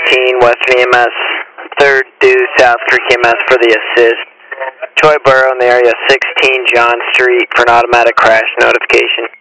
15 Western EMS, 3rd due South Creek EMS for the assist. Troy Borough in the area, 16 John Street for an automatic crash notification.